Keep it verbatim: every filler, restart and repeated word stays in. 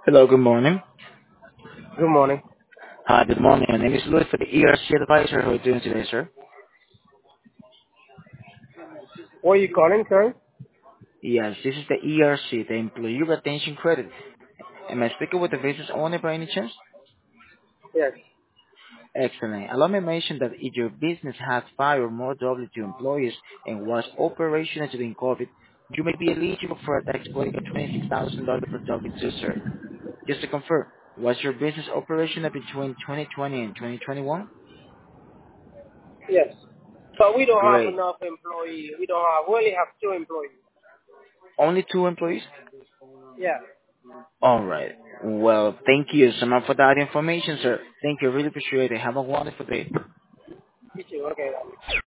Hello, good morning. Good morning. Hi, good morning. My name is Louis for the E R C advisor. How are you doing today, sir? Where are you calling, sir? Yes, this is the E R C, the Employee Retention Credit. Am I speaking with the business owner by any chance? Yes. Excellent. Allow me to mention that if your business has five or more W two employees and was operational during COVID, you may be eligible for a tax break of twenty-six thousand dollars per W two, sir. Just to confirm, was your business operational between twenty twenty and twenty twenty-one? Yes. But we don't have Great. enough employees. We don't have. We only have two employees. Only two employees? Yeah. All right. Well, thank you so much for that information, sir. Thank you. Really appreciate it. Have a wonderful day. You too. Okay.